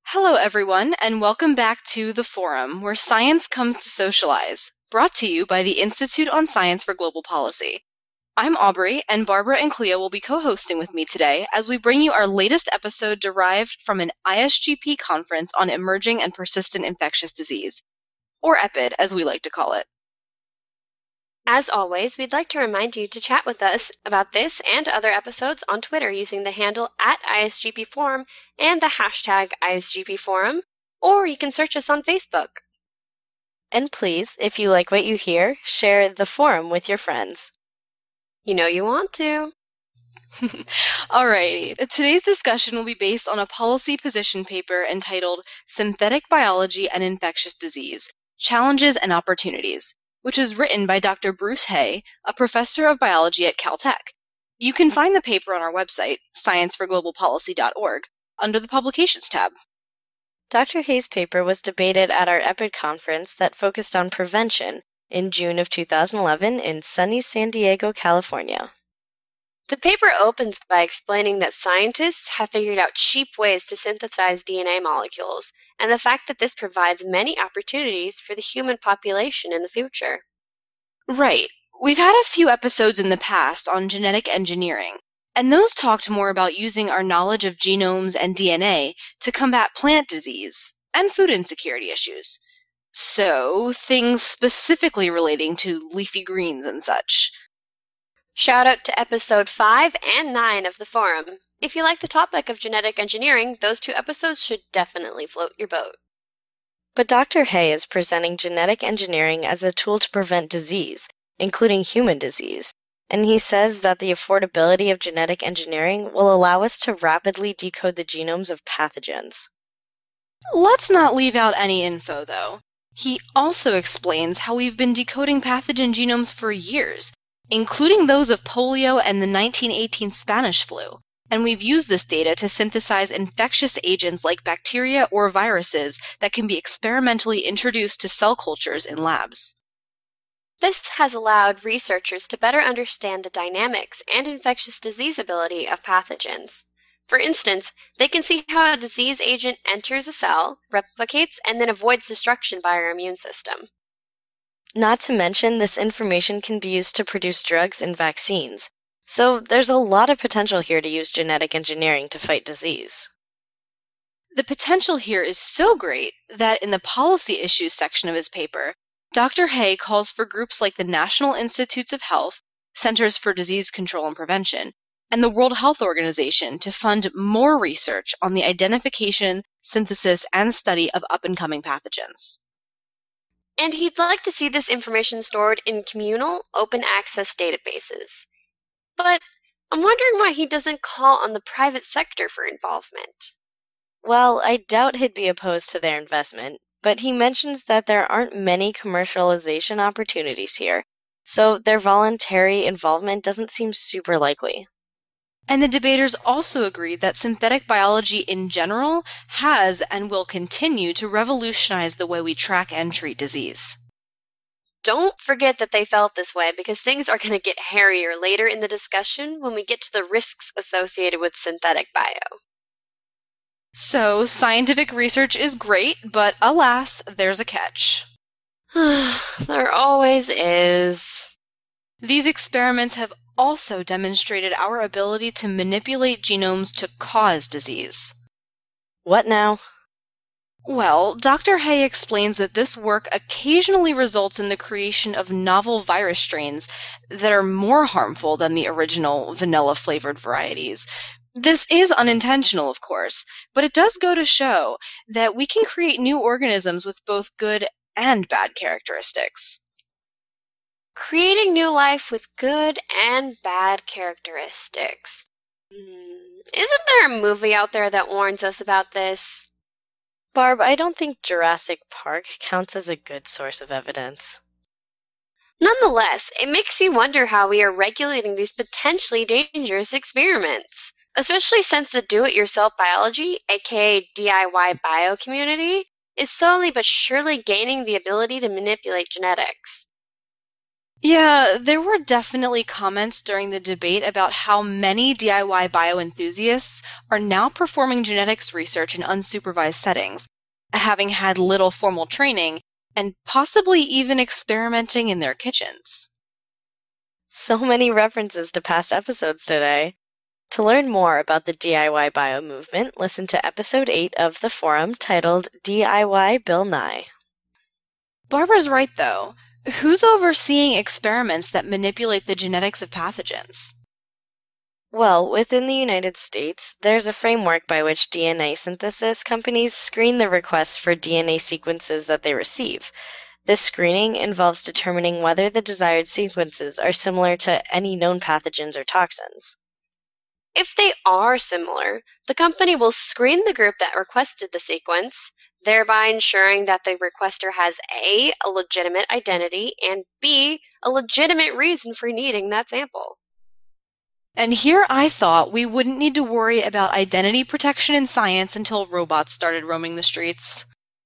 Hello, everyone, and welcome back to The Forum, where science comes to socialize, brought to you by the Institute on Science for Global Policy. I'm Aubrey, and Barbara and Cleo will be co-hosting with me today as we bring you our latest episode derived from an ISGP conference on emerging and persistent infectious disease, or EPID, as we like to call it. As always, we'd like to remind you to chat with us about this and other episodes on Twitter using the handle @ISGPForum and the hashtag ISGPForum, or you can search us on Facebook. And please, if you like what you hear, share the forum with your friends. You know you want to. Alrighty, today's discussion will be based on a policy position paper entitled Synthetic Biology and Infectious Disease, Challenges and Opportunities, which is written by Dr. Bruce Hay, a professor of biology at Caltech. You can find the paper on our website, scienceforglobalpolicy.org, under the Publications tab. Dr. Hay's paper was debated at our EPID conference that focused on prevention in June of 2011 in sunny San Diego, California. The paper opens by explaining that scientists have figured out cheap ways to synthesize DNA molecules, and the fact that this provides many opportunities for the human population in the future. Right. We've had a few episodes in the past on genetic engineering, and those talked more about using our knowledge of genomes and DNA to combat plant disease and food insecurity issues. So, things specifically relating to leafy greens and such. Shout out to episode 5 and 9 of the forum. If you like the topic of genetic engineering, those two episodes should definitely float your boat. But Dr. Hay is presenting genetic engineering as a tool to prevent disease, including human disease, and he says that the affordability of genetic engineering will allow us to rapidly decode the genomes of pathogens. Let's not leave out any info, though. He also explains how we've been decoding pathogen genomes for years, including those of polio and the 1918 Spanish flu, and we've used this data to synthesize infectious agents like bacteria or viruses that can be experimentally introduced to cell cultures in labs. This has allowed researchers to better understand the dynamics and infectious disease ability of pathogens. For instance, they can see how a disease agent enters a cell, replicates, and then avoids destruction by our immune system. Not to mention, this information can be used to produce drugs and vaccines. So there's a lot of potential here to use genetic engineering to fight disease. The potential here is so great that in the policy issues section of his paper, Dr. Hay calls for groups like the National Institutes of Health, Centers for Disease Control and Prevention, and the World Health Organization to fund more research on the identification, synthesis, and study of up-and-coming pathogens. And he'd like to see this information stored in communal, open access databases. But I'm wondering why he doesn't call on the private sector for involvement. Well, I doubt he'd be opposed to their investment, but he mentions that there aren't many commercialization opportunities here, so their voluntary involvement doesn't seem super likely. And the debaters also agreed that synthetic biology in general has and will continue to revolutionize the way we track and treat disease. Don't forget that they felt this way, because things are going to get hairier later in the discussion when we get to the risks associated with synthetic bio. So, scientific research is great, but alas, there's a catch. There always is. These experiments have also demonstrated our ability to manipulate genomes to cause disease. What now? Well, Dr. Hay explains that this work occasionally results in the creation of novel virus strains that are more harmful than the original vanilla-flavored varieties. This is unintentional, of course, but it does go to show that we can create new organisms with both good and bad characteristics. Creating new life with good and bad characteristics. Isn't there a movie out there that warns us about this? Barb, I don't think Jurassic Park counts as a good source of evidence. Nonetheless, it makes you wonder how we are regulating these potentially dangerous experiments, especially since the do-it-yourself biology, aka DIY bio community, is slowly but surely gaining the ability to manipulate genetics. Yeah, there were definitely comments during the debate about how many DIY bioenthusiasts are now performing genetics research in unsupervised settings, having had little formal training, and possibly even experimenting in their kitchens. So many references to past episodes today. To learn more about the DIY bio movement, listen to episode 8 of the forum titled DIY Bill Nye. Barbara's right, though. Who's overseeing experiments that manipulate the genetics of pathogens? Well, within the United States, there's a framework by which DNA synthesis companies screen the requests for DNA sequences that they receive. This screening involves determining whether the desired sequences are similar to any known pathogens or toxins. If they are similar, the company will screen the group that requested the sequence, thereby ensuring that the requester has A, a legitimate identity, and B, a legitimate reason for needing that sample. And here I thought we wouldn't need to worry about identity protection in science until robots started roaming the streets.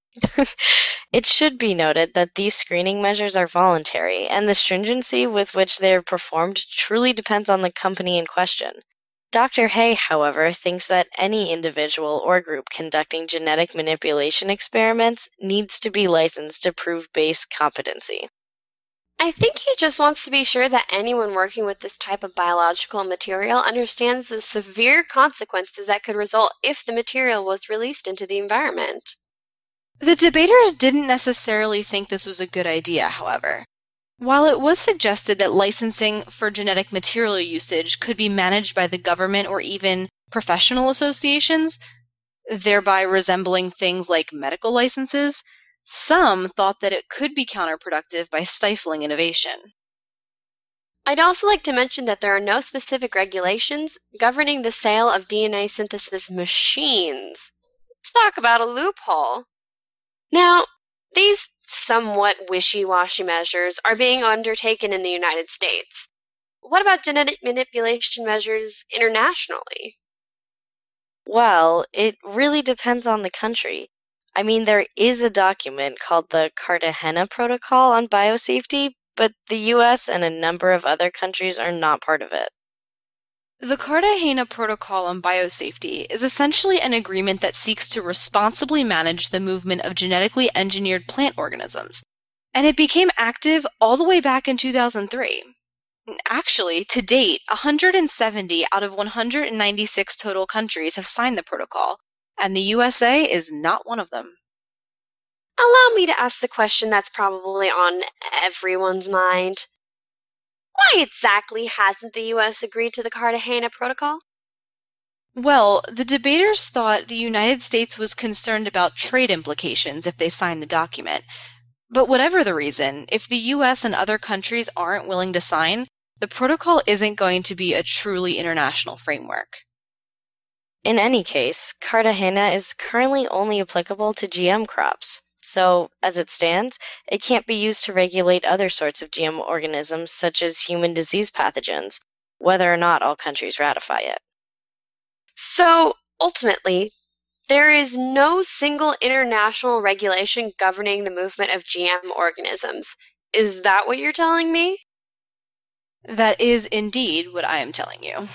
It should be noted that these screening measures are voluntary, and the stringency with which they are performed truly depends on the company in question. Dr. Hay, however, thinks that any individual or group conducting genetic manipulation experiments needs to be licensed to prove base competency. I think he just wants to be sure that anyone working with this type of biological material understands the severe consequences that could result if the material was released into the environment. The debaters didn't necessarily think this was a good idea, however. While it was suggested that licensing for genetic material usage could be managed by the government or even professional associations, thereby resembling things like medical licenses, some thought that it could be counterproductive by stifling innovation. I'd also like to mention that there are no specific regulations governing the sale of DNA synthesis machines. Let's talk about a loophole. Now, these somewhat wishy-washy measures are being undertaken in the United States. What about genetic manipulation measures internationally? Well, it really depends on the country. I mean, there is a document called the Cartagena Protocol on Biosafety, but the US and a number of other countries are not part of it. The Cartagena Protocol on Biosafety is essentially an agreement that seeks to responsibly manage the movement of genetically engineered plant organisms, and it became active all the way back in 2003. Actually, to date, 170 out of 196 total countries have signed the protocol, and the USA is not one of them. Allow me to ask the question that's probably on everyone's mind. Why exactly hasn't the US agreed to the Cartagena Protocol? Well, the debaters thought the United States was concerned about trade implications if they signed the document. But whatever the reason, if the US and other countries aren't willing to sign, the protocol isn't going to be a truly international framework. In any case, Cartagena is currently only applicable to GM crops. So, as it stands, it can't be used to regulate other sorts of GM organisms such as human disease pathogens, whether or not all countries ratify it. So, ultimately, there is no single international regulation governing the movement of GM organisms. Is that what you're telling me? That is indeed what I am telling you.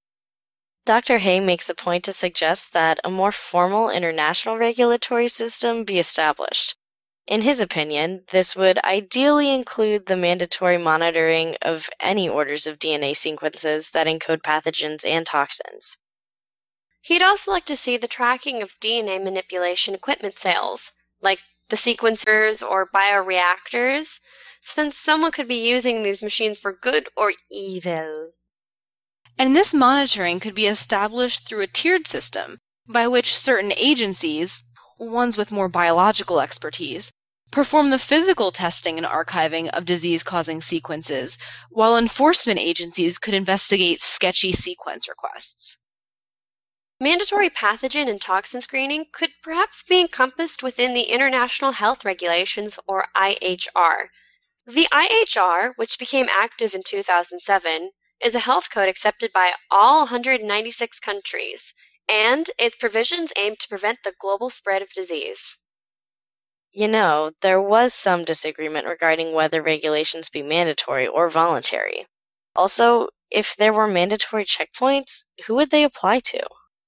Dr. Hay makes a point to suggest that a more formal international regulatory system be established. In his opinion, this would ideally include the mandatory monitoring of any orders of DNA sequences that encode pathogens and toxins. He'd also like to see the tracking of DNA manipulation equipment sales, like the sequencers or bioreactors, since someone could be using these machines for good or evil. And this monitoring could be established through a tiered system by which certain agencies, ones with more biological expertise, perform the physical testing and archiving of disease-causing sequences, while enforcement agencies could investigate sketchy sequence requests. Mandatory pathogen and toxin screening could perhaps be encompassed within the International Health Regulations, or IHR. The IHR, which became active in 2007, is a health code accepted by all 196 countries, and its provisions aim to prevent the global spread of disease. There was some disagreement regarding whether regulations be mandatory or voluntary. Also, if there were mandatory checkpoints, who would they apply to?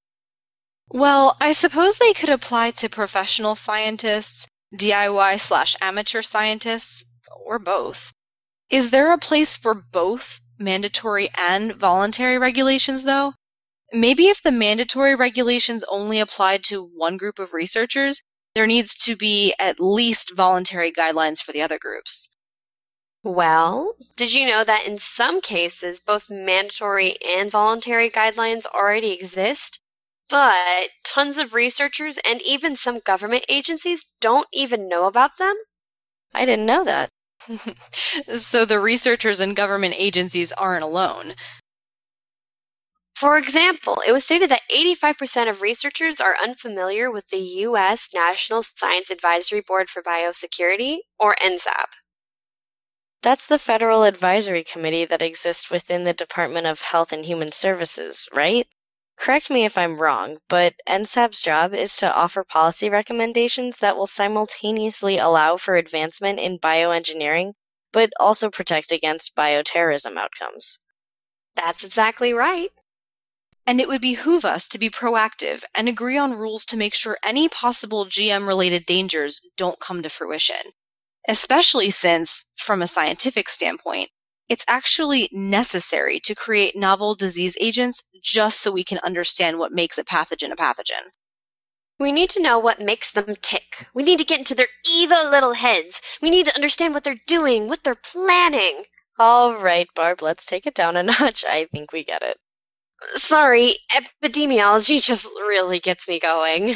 Well, I suppose they could apply to professional scientists, DIY/amateur scientists, or both. Is there a place for both mandatory and voluntary regulations, though? Maybe if the mandatory regulations only applied to one group of researchers, there needs to be at least voluntary guidelines for the other groups. Well, did you know that in some cases, both mandatory and voluntary guidelines already exist? But tons of researchers and even some government agencies don't even know about them? I didn't know that. So the researchers and government agencies aren't alone. For example, it was stated that 85% of researchers are unfamiliar with the U.S. National Science Advisory Board for Biosecurity, or NSAB. That's the Federal Advisory Committee that exists within the Department of Health and Human Services, right? Correct me if I'm wrong, but NSAB's job is to offer policy recommendations that will simultaneously allow for advancement in bioengineering, but also protect against bioterrorism outcomes. That's exactly right. And it would behoove us to be proactive and agree on rules to make sure any possible GM-related dangers don't come to fruition. Especially since, from a scientific standpoint, it's actually necessary to create novel disease agents just so we can understand what makes a pathogen a pathogen. We need to know what makes them tick. We need to get into their evil little heads. We need to understand what they're doing, what they're planning. All right, Barb, let's take it down a notch. I think we get it. Sorry, epidemiology just really gets me going.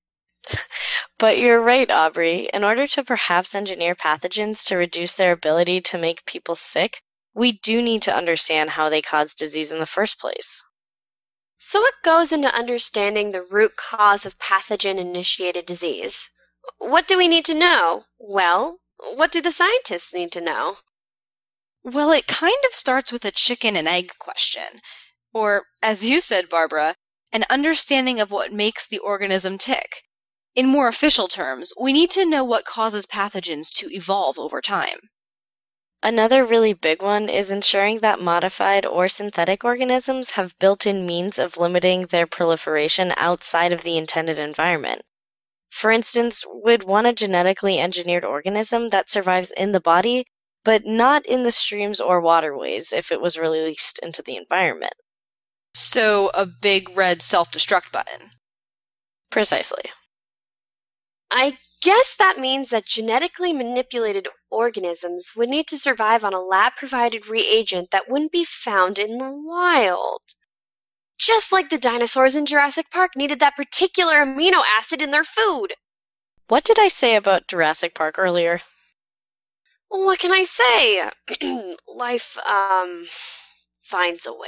But you're right, Aubrey. In order to perhaps engineer pathogens to reduce their ability to make people sick, we do need to understand how they cause disease in the first place. So what goes into understanding the root cause of pathogen-initiated disease? What do we need to know? Well, what do the scientists need to know? Well, it kind of starts with a chicken and egg question. Or, as you said, Barbara, an understanding of what makes the organism tick. In more official terms, we need to know what causes pathogens to evolve over time. Another really big one is ensuring that modified or synthetic organisms have built-in means of limiting their proliferation outside of the intended environment. For instance, we'd want a genetically engineered organism that survives in the body, but not in the streams or waterways if it was released into the environment. So, a big red self-destruct button. Precisely. I guess that means that genetically manipulated organisms would need to survive on a lab-provided reagent that wouldn't be found in the wild. Just like the dinosaurs in Jurassic Park needed that particular amino acid in their food. What did I say about Jurassic Park earlier? What can I say? Life, finds a way.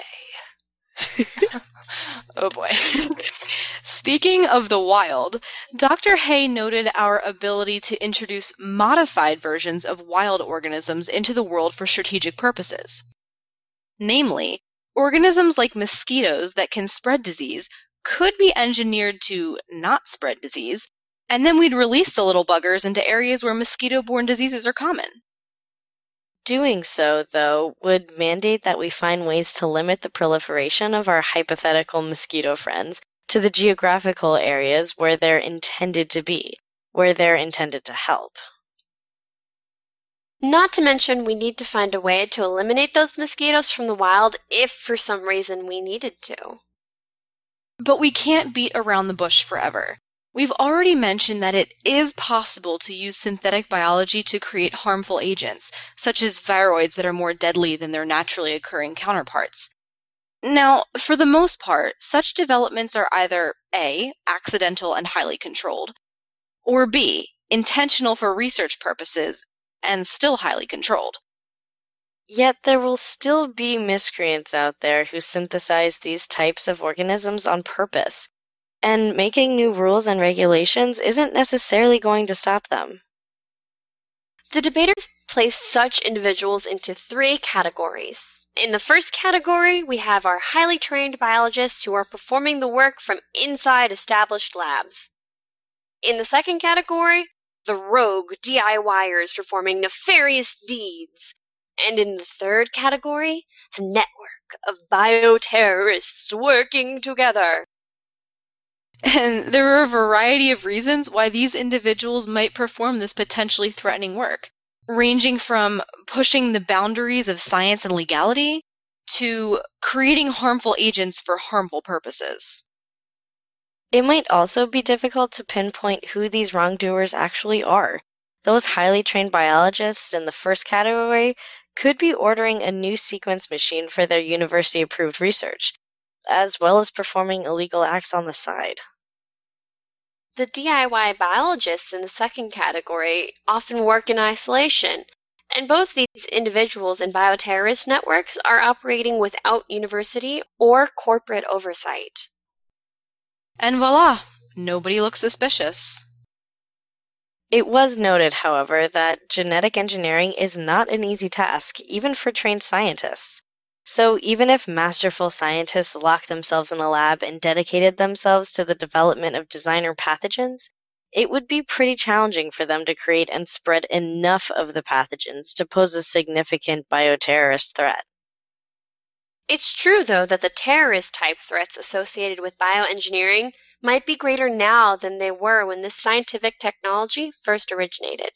Oh boy. Speaking of the wild, Dr. Hay noted our ability to introduce modified versions of wild organisms into the world for strategic purposes. Namely, organisms like mosquitoes that can spread disease could be engineered to not spread disease, and then we'd release the little buggers into areas where mosquito-borne diseases are common. Doing so, though, would mandate that we find ways to limit the proliferation of our hypothetical mosquito friends to the geographical areas where they're intended to be, where they're intended to help. Not to mention, we need to find a way to eliminate those mosquitoes from the wild if for some reason we needed to. But we can't beat around the bush forever. We've already mentioned that it is possible to use synthetic biology to create harmful agents, such as viroids that are more deadly than their naturally occurring counterparts. Now, for the most part, such developments are either A, accidental and highly controlled, or B, intentional for research purposes and still highly controlled. Yet there will still be miscreants out there who synthesize these types of organisms on purpose. And making new rules and regulations isn't necessarily going to stop them. The debaters place such individuals into 3 categories. In the first category, we have our highly trained biologists who are performing the work from inside established labs. In the second category, the rogue DIYers performing nefarious deeds. And in the third category, a network of bioterrorists working together. And there are a variety of reasons why these individuals might perform this potentially threatening work, ranging from pushing the boundaries of science and legality to creating harmful agents for harmful purposes. It might also be difficult to pinpoint who these wrongdoers actually are. Those highly trained biologists in the first category could be ordering a new sequence machine for their university-approved research, as well as performing illegal acts on the side. The DIY biologists in the second category often work in isolation, and both these individuals and bioterrorist networks are operating without university or corporate oversight. And voila, nobody looks suspicious. It was noted, however, that genetic engineering is not an easy task, even for trained scientists. So even if masterful scientists locked themselves in a lab and dedicated themselves to the development of designer pathogens, it would be pretty challenging for them to create and spread enough of the pathogens to pose a significant bioterrorist threat. It's true, though, that the terrorist-type threats associated with bioengineering might be greater now than they were when this scientific technology first originated.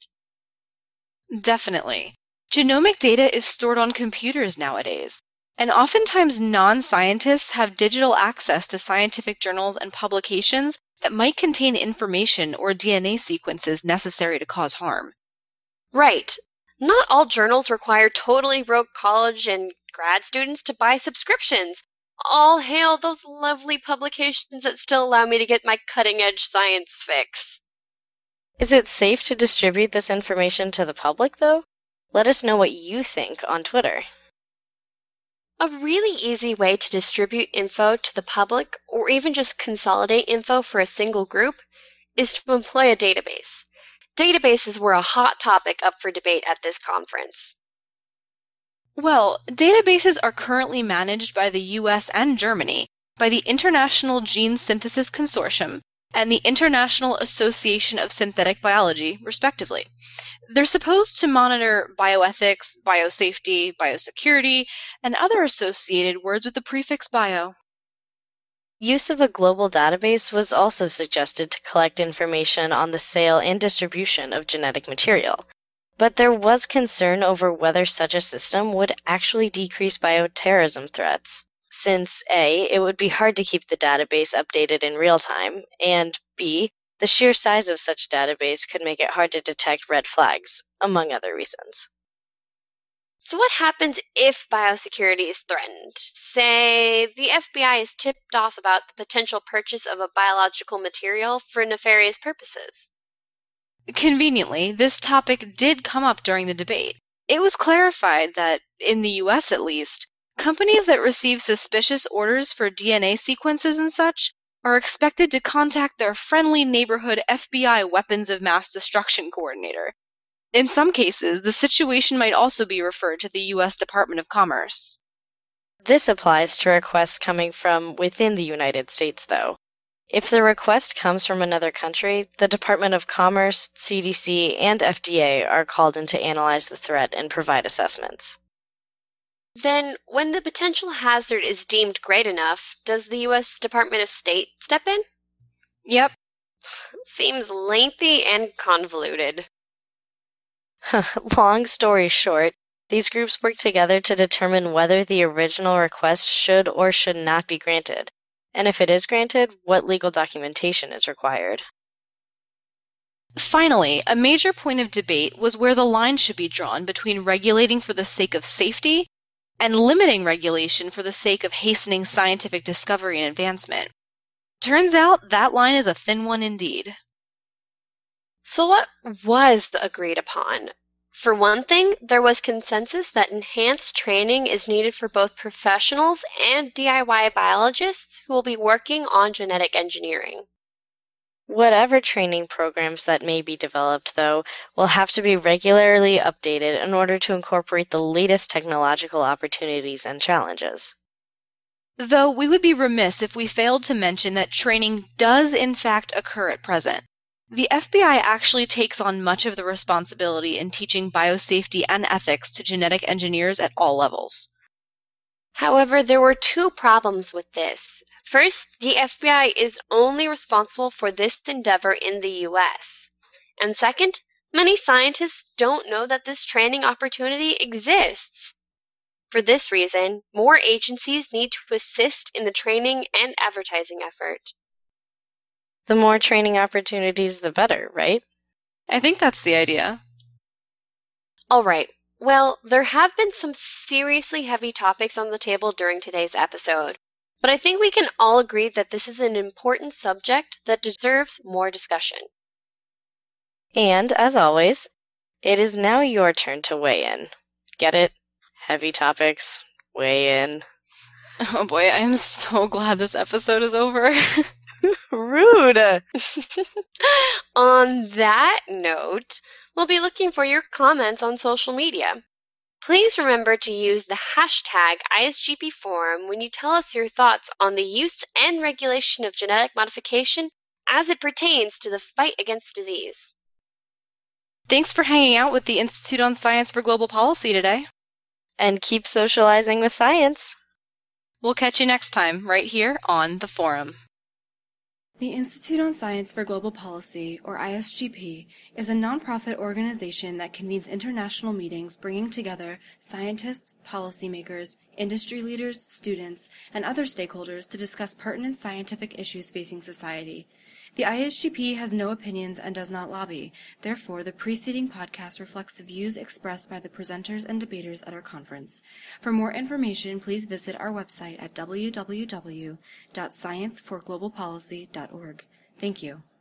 Definitely. Genomic data is stored on computers nowadays, and oftentimes non-scientists have digital access to scientific journals and publications that might contain information or DNA sequences necessary to cause harm. Right. Not all journals require totally broke college and grad students to buy subscriptions. All hail those lovely publications that still allow me to get my cutting-edge science fix. Is it safe to distribute this information to the public, though? Let us know what you think on Twitter. A really easy way to distribute info to the public, or even just consolidate info for a single group, is to employ a database. Databases were a hot topic up for debate at this conference. Well, databases are currently managed by the US and Germany by the International Gene Synthesis Consortium and the International Association of Synthetic Biology, respectively. They're supposed to monitor bioethics, biosafety, biosecurity, and other associated words with the prefix bio. Use of a global database was also suggested to collect information on the sale and distribution of genetic material. But there was concern over whether such a system would actually decrease bioterrorism threats, since A, it would be hard to keep the database updated in real time, and B, the sheer size of such a database could make it hard to detect red flags, among other reasons. So what happens if biosecurity is threatened? Say, the FBI is tipped off about the potential purchase of a biological material for nefarious purposes. Conveniently, this topic did come up during the debate. It was clarified that, in the US at least, companies that receive suspicious orders for DNA sequences and such are expected to contact their friendly neighborhood FBI weapons of mass destruction coordinator. In some cases, the situation might also be referred to the US Department of Commerce. This applies to requests coming from within the United States, though. If the request comes from another country, the Department of Commerce, CDC, and FDA are called in to analyze the threat and provide assessments. Then, when the potential hazard is deemed great enough, does the U.S. Department of State step in? Yep. Seems lengthy and convoluted. Long story short, these groups work together to determine whether the original request should or should not be granted, and if it is granted, what legal documentation is required. Finally, a major point of debate was where the line should be drawn between regulating for the sake of safety and limiting regulation for the sake of hastening scientific discovery and advancement. Turns out that line is a thin one indeed. So what was agreed upon? For one thing, there was consensus that enhanced training is needed for both professionals and DIY biologists who will be working on genetic engineering. Whatever training programs that may be developed, though, will have to be regularly updated in order to incorporate the latest technological opportunities and challenges. Though we would be remiss if we failed to mention that training does in fact occur at present. The FBI actually takes on much of the responsibility in teaching biosafety and ethics to genetic engineers at all levels. However, there were two problems with this. First, the FBI is only responsible for this endeavor in the US. And second, many scientists don't know that this training opportunity exists. For this reason, more agencies need to assist in the training and advertising effort. The more training opportunities, the better, right? I think that's the idea. All right. Well, there have been some seriously heavy topics on the table during today's episode, but I think we can all agree that this is an important subject that deserves more discussion. And, as always, it is now your turn to weigh in. Get it? Heavy topics. Weigh in. Oh boy, I am so glad this episode is over. Rude! On that note, we'll be looking for your comments on social media. Please remember to use the hashtag ISGPforum when you tell us your thoughts on the use and regulation of genetic modification as it pertains to the fight against disease. Thanks for hanging out with the Institute on Science for Global Policy today. And keep socializing with science. We'll catch you next time, right here on the forum. The Institute on Science for Global Policy, or ISGP, is a nonprofit organization that convenes international meetings bringing together scientists, policymakers, industry leaders, students, and other stakeholders to discuss pertinent scientific issues facing society. The ISGP has no opinions and does not lobby. Therefore, the preceding podcast reflects the views expressed by the presenters and debaters at our conference. For more information, please visit our website at www.scienceforglobalpolicy.org. Thank you.